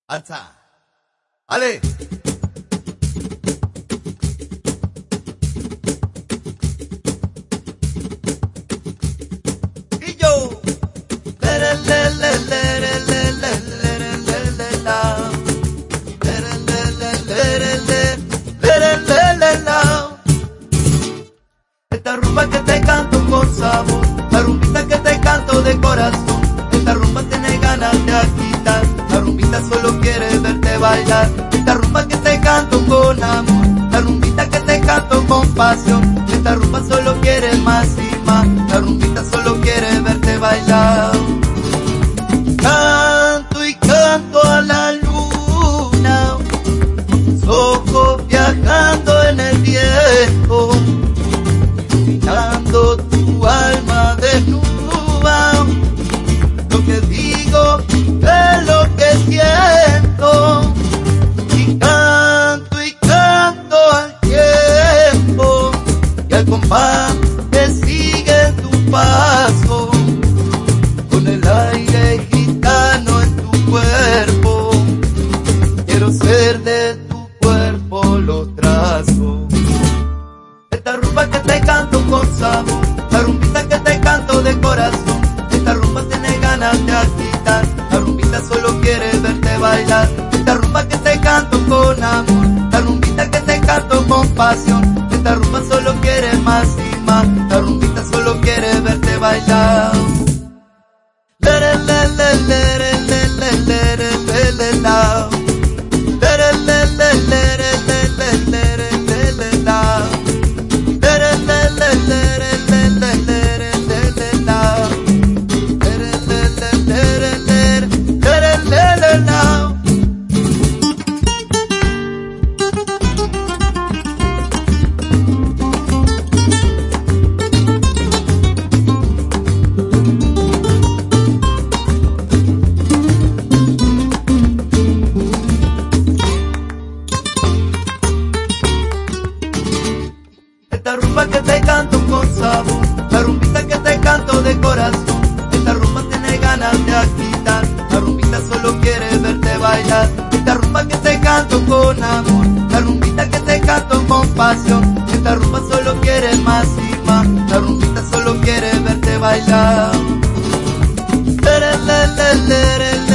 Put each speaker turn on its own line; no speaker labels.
Alza. Ale. Y yo. Esta rumba que te canto con sabor, la rumbita que te canto de corazón. Esta rumba tiene ganas de agitar, la rumbita solo quiere verte bailar. Esta rumba que te canto con amor, la rumbita que te canto con pasión. Esta rumba solo quiere más y más, la rumbita solo quiere verte bailar. Canto y canto a la luna, tus ojos viajando en el viento, mirando tu alma desnuda. Lo que digo es lo que siento, y canto al tiempo, y al compás que sigue tu paso, con el aire gitano en tu cuerpo. Quiero ser de tu cuerpo los trazos. Esta rumba que te canto con sabor, la rumbita que te canto de corazón. Esta rumba tiene ganas de agitar, la rumbita solo quiere verte bailar. Esta rumba que te canto con amor, la rumbita que te canto con pasión. Esta rumba solo quiere más y más, la rumbita solo quiere verte bailar. Esta rumba que te canto con sabor, la rumbita que te canto de corazón. Esta rumba tiene ganas de agitar, la rumbita solo quiere verte bailar. Esta rumba que te canto con amor, la rumbita que te canto con pasión. Esta rumba solo quiere más y más, la rumbita solo quiere verte bailar.